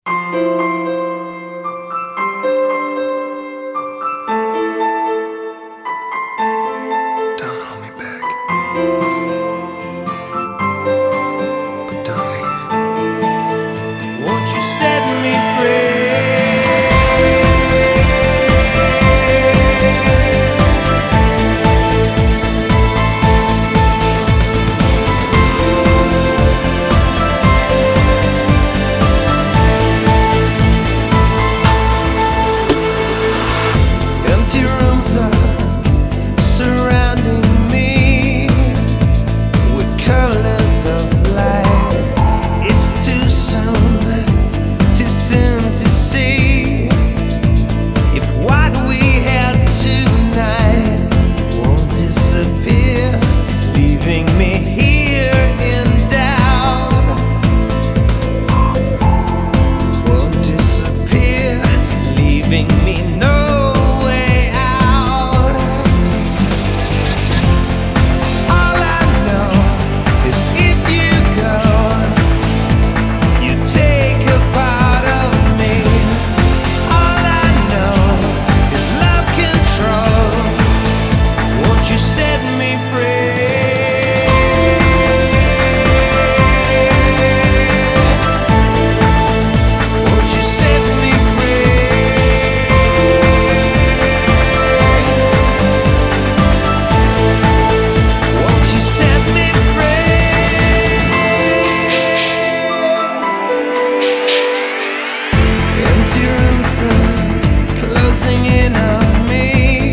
Don't hold me back, but don't leave. Won't you set me free? Empty rooms are surrounding me with colors of light. It's too soon to see if what we had tonight won't disappear, leaving me here in doubt. Won't disappear, leaving me no way out. All I know is if you go, you take a part of me. All I know is love controls. Won't you set me free? Won't you set me free? Won't you set me free? Empty rooms are closing in on me.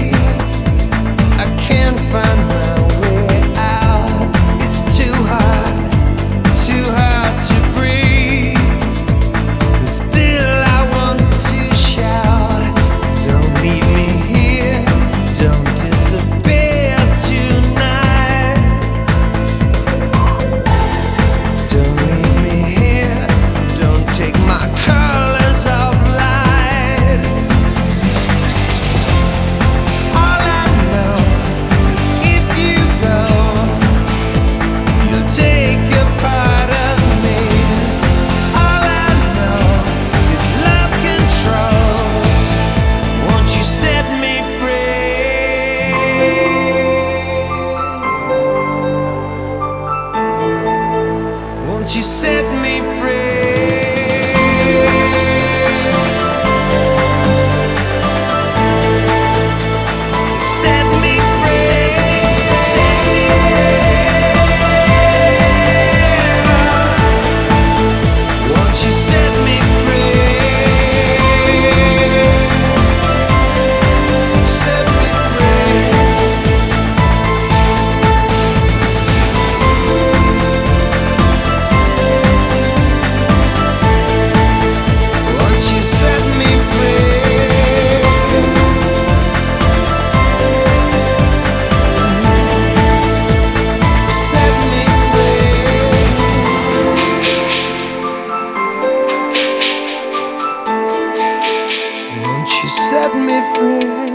I can't find my way out. It's too hard to breathe. And still I want to shout, don't leave me here, don't disappear tonight. Don't leave me here, don't take my colors of light. 'Cause all I know is if you go, you'll take a part of me. All I know is love controls. Won't you set me free? Won't you set me free? Set me free. Won't you set me free? Set me free. Won't you set me free? Set me free. Won't you set me free?